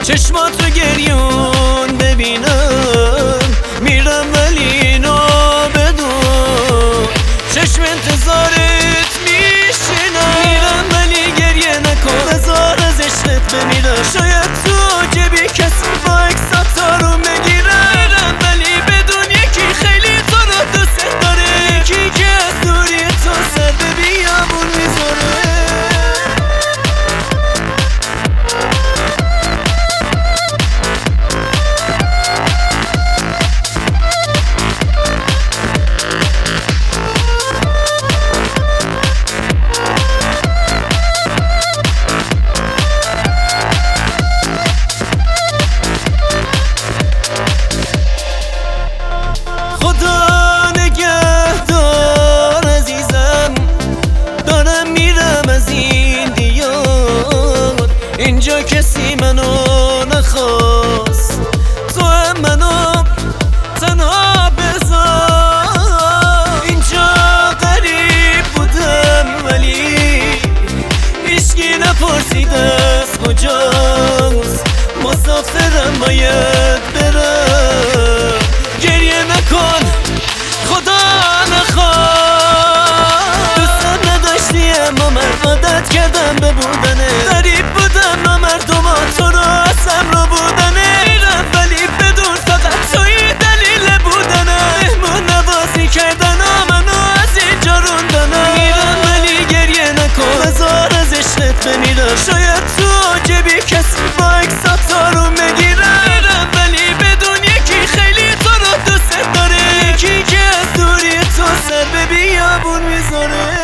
چشماتو گریون ببینم میرم ولی اینو بدون چشم انتظارت میشینم میرم ولی گریه نکن بذار از عشقت بمیرم شاید تو جبی کسی با اکساتا رو بگیرم میرم ولی بدون یکی خیلی تو رو دوست داره یکی که از دوری تو سر به بیابون میذاره اینجا کسی منو نخواست تو هم منو تنها بذار اینجا غریب بودم ولی هیچکی نپرسید از کجاست مسافرم باید برم گریه نکن خدا نخواد دوست نداشتی اما من عادت کردم به بودنه غریب بودم مردم تو رو اصم رو بودنه میرم ولی بدون فقط توی دلیل بودنه مهمون نوازی کردن منو از اینجا روندنه میرم ولی گریه نکن بذار از عشقت بمیرم شاید تو جبی کسی با اکساتا رو بگیرم میرم ولی بدون یکی خیلی تو رو دوست داره یکی که از دوری تو سر به بیابون میذاره